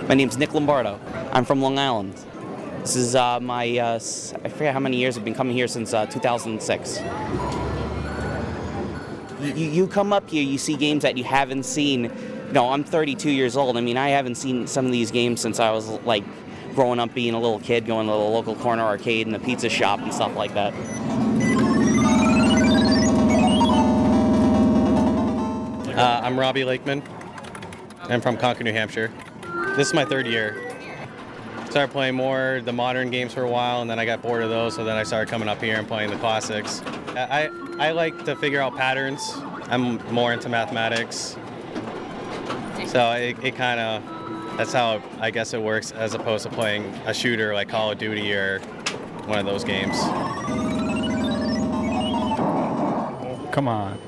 My name's Nick Lombardo. I'm from Long Island. This is I forget how many years I've been coming here since 2006. You come up here, you see games that you haven't seen. No, I'm 32 years old. I mean, I haven't seen some of these games since I was like growing up being a little kid, going to the local corner arcade and the pizza shop and stuff like that. I'm Robbie Lakeman. I'm from Concord, New Hampshire. This is my third year. Started playing more the modern games for a while, and then I got bored of those, so then I started coming up here and playing the classics. I like to figure out patterns. I'm more into mathematics. So it kind of, that's how I guess it works, as opposed to playing a shooter like Call of Duty or one of those games. Come on.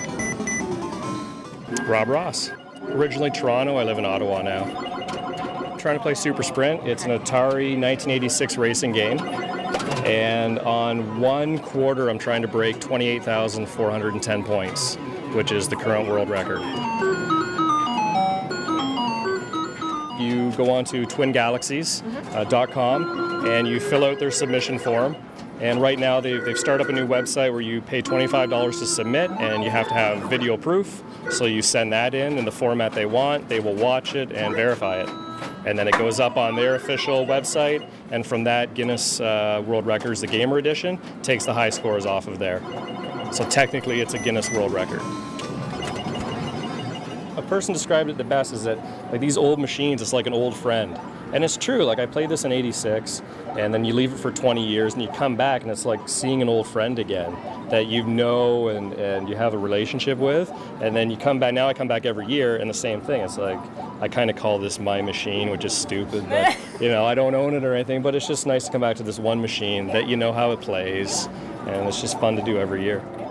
Rob Ross. Originally Toronto, I live in Ottawa now. Trying to play Super Sprint. It's an Atari 1986 racing game. And on one quarter, I'm trying to break 28,410 points, which is the current world record. You go on to twingalaxies.com and you fill out their submission form. And right now they've started up a new website where you pay $25 to submit, and you have to have video proof. So you send that in the format they want, they will watch it and verify it. And then it goes up on their official website, and from that, Guinness World Records, the Gamer Edition, takes the high scores off of there. So technically it's a Guinness World Record. A person described it the best is that like these old machines, it's like an old friend. And it's true, like I played this in '86, and then you leave it for 20 years and you come back and it's like seeing an old friend again that you know and you have a relationship with, and then you come back. Now I come back every year and the same thing. It's like, I kind of call this my machine, which is stupid, but you know, I don't own it or anything, but it's just nice to come back to this one machine that you know how it plays, and it's just fun to do every year.